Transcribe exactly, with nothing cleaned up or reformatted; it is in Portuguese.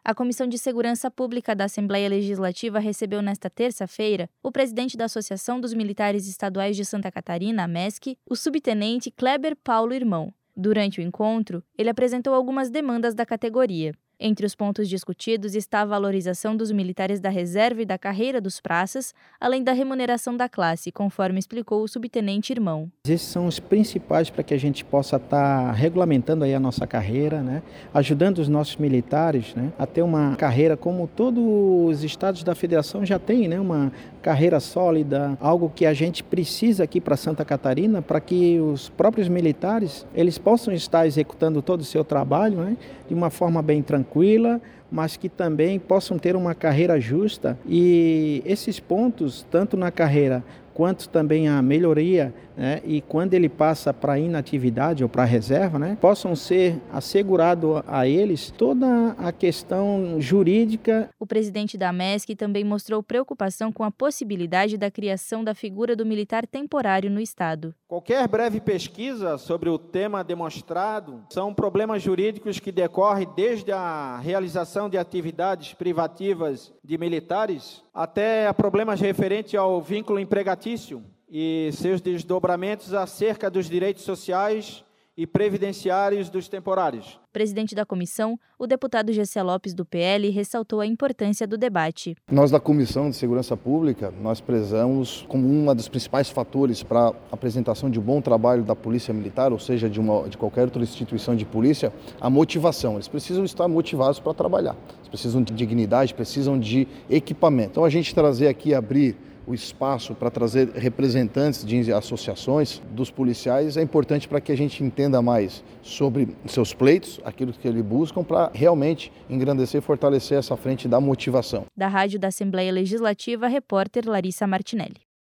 A Comissão de Segurança Pública da Assembleia Legislativa recebeu nesta terça-feira o presidente da Associação dos Militares Estaduais de Santa Catarina, a MESC, o subtenente Kleber Paulo Irmão. Durante o encontro, ele apresentou algumas demandas da categoria. Entre os pontos discutidos está a valorização dos militares da reserva e da carreira dos praças, além da remuneração da classe, conforme explicou o subtenente Irmão. Esses são os principais para que a gente possa estar regulamentando aí a nossa carreira, né? Ajudando os nossos militares, né? A ter uma carreira como todos os estados da federação já têm, né? Uma carreira sólida, algo que a gente precisa aqui para Santa Catarina, para que os próprios militares eles possam estar executando todo o seu trabalho, né? De uma forma bem tranquila, mas que também possam ter uma carreira justa. E esses pontos, tanto na carreira quanto também a melhoria, né, e quando ele passa para a inatividade ou para a reserva, né, possam ser assegurado a eles toda a questão jurídica. O presidente da MESC também mostrou preocupação com a possibilidade da criação da figura do militar temporário no Estado. Qualquer breve pesquisa sobre o tema demonstrado são problemas jurídicos que decorrem desde a realização de atividades privativas de militares até a problemas referentes ao vínculo empregatício e seus desdobramentos acerca dos direitos sociais e previdenciários dos temporários. Presidente da comissão, o deputado Gessé Lopes, do P L, ressaltou a importância do debate. Nós, da Comissão de Segurança Pública, nós prezamos como um dos principais fatores para a apresentação de um bom trabalho da Polícia Militar, ou seja, de, uma, de qualquer outra instituição de polícia, a motivação. Eles precisam estar motivados para trabalhar. Eles precisam de dignidade, precisam de equipamento. Então, a gente trazer aqui, abrir o espaço para trazer representantes de associações dos policiais é importante para que a gente entenda mais sobre seus pleitos, aquilo que eles buscam, para realmente engrandecer e fortalecer essa frente da motivação. Da Rádio da Assembleia Legislativa, repórter Larissa Martinelli.